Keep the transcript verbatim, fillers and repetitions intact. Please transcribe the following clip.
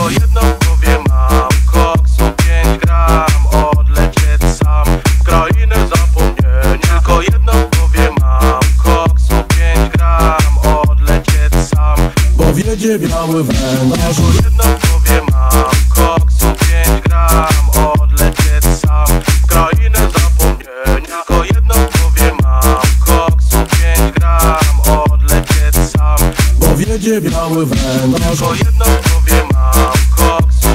Tylko jedno w głowie mam, koksu pięć gram, odlecieć sam w krainę zapomnienia. Tylko jedno w głowie mam, koksu pięć gram, odlecieć sam, bo wiedzie biały węgorz. Tylko jedno w głowie mam, koksu pięć gram, odlecieć sam w krainę zapomnienia. Tylko jedno w głowie mam, koksu pięć gram, odlecieć sam, bo wiedzie biały węgorz. Tylko jedno w głowie mam, koksu